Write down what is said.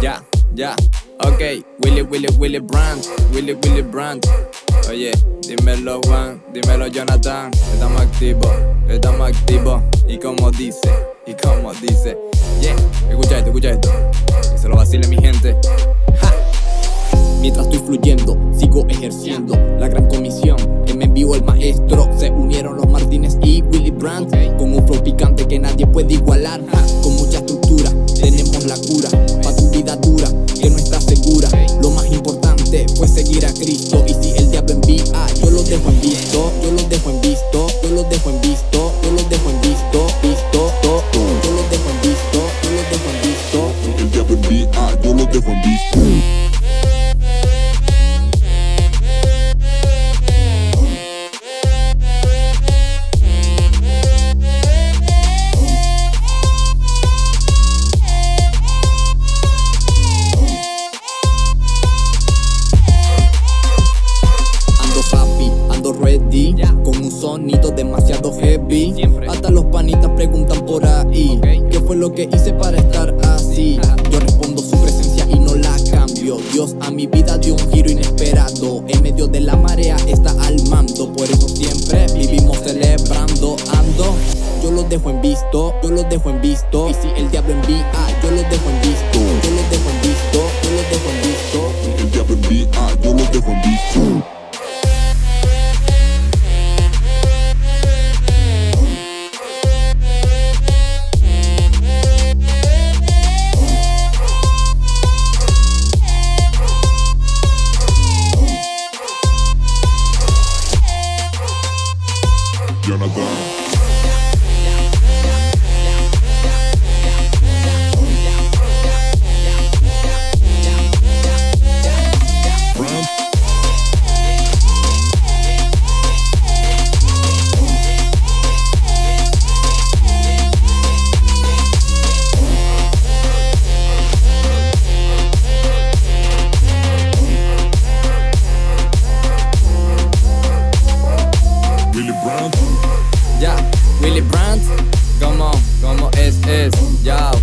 Ya, ok, Willy Brandt, Willy Brandt. Oye, dímelo Juan, dímelo Jonathan. Estamos activos. Y como dice, yeah, escucha esto, que se lo vacile mi gente. Mientras estoy fluyendo, sigo ejerciendo la gran comisión que me envió el maestro. Se unieron los Martínez y Willy Brandt con un flow picante que nadie puede igualar. Con mucha estructura, tenemos la cura pa' tu vida dura, que no está segura. Lo más importante fue seguir a Cristo. Y si el diablo envía, yo lo dejo en visto. Yo lo dejo en visto, yo lo dejo en visto. Yo lo dejo en visto, visto. Yo lo dejo en visto, yo lo dejo en visto. Si el diablo envía, yo lo dejo en visto. Ready, con un sonido demasiado heavy. Siempre. Hasta los panitas preguntan por ahí, ¿qué fue lo que hice para estar así? Yo respondo su presencia y no la cambio. Dios a mi vida dio un giro inesperado. En medio de la marea está al mando. Por eso siempre vivimos celebrando. Ando, yo lo dejo en visto, yo lo dejo en visto. Y si el diablo envía, yo lo dejo en visto. Yo lo dejo en visto, yo lo dejo en visto. Si el diablo envía, yo lo dejo en visto. Jonathan. Willy Brandt, como es, ya.